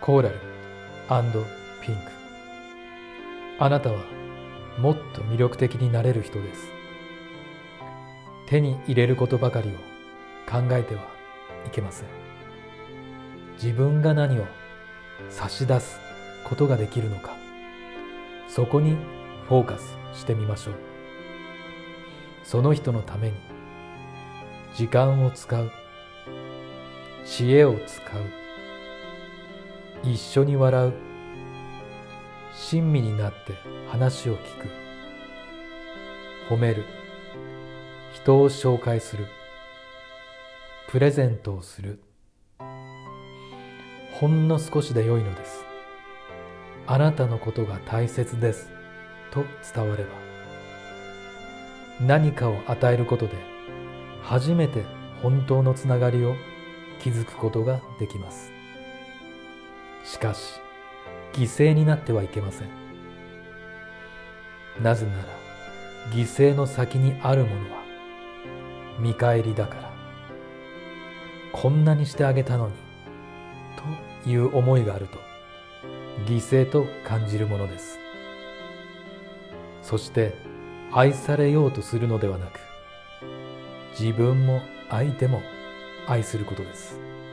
コーラル&ピンク。あなたはもっと魅力的になれる人です。手に入れることばかりを考えてはいけません。自分が何を差し出すことができるのか、そこにフォーカスしてみましょう。その人のために時間を使う、知恵を使う、一緒に笑う、親身になって話を聞く、褒める、人を紹介する、プレゼントをする。ほんの少しで良いのです。あなたのことが大切ですと伝われば、何かを与えることで初めて本当のつながりを築くことができます。しかし、犠牲になってはいけません。なぜなら、犠牲の先にあるものは見返りだから。こんなにしてあげたのにという思いがあると、犠牲と感じるものです。そして愛されようとするのではなく、自分も相手も愛することです。